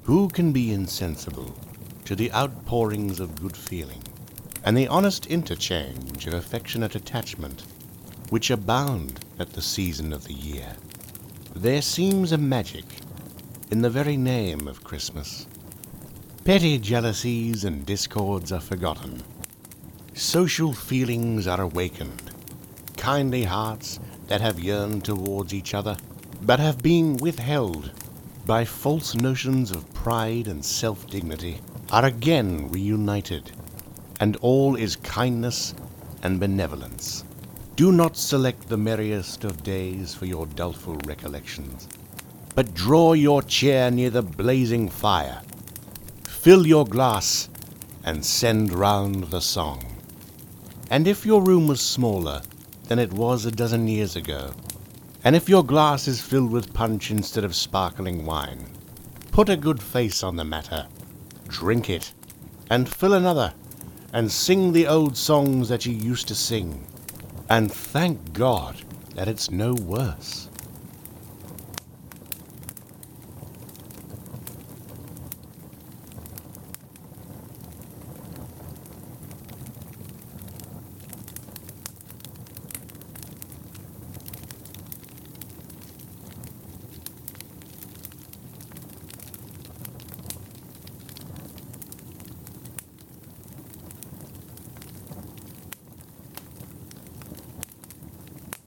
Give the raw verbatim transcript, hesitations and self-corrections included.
Who can be insensible to the outpourings of good feeling, and the honest interchange of affectionate attachment, which abound at the season of the year? There seems a magic in the very name of Christmas. Petty jealousies and discords are forgotten. Social feelings are awakened. Kindly hearts that have yearned towards each other, but have been withheld by false notions of pride and self-dignity, are again reunited, and all is kindness and benevolence. Do not select the merriest of days for your doleful recollections, but draw your chair near the blazing fire, fill your glass, and send round the song. And if your room was smaller than it was a dozen years ago, and if your glass is filled with punch instead of sparkling wine, put a good face on the matter, drink it, and fill another, and sing the old songs that you used to sing, and thank God that it's no worse.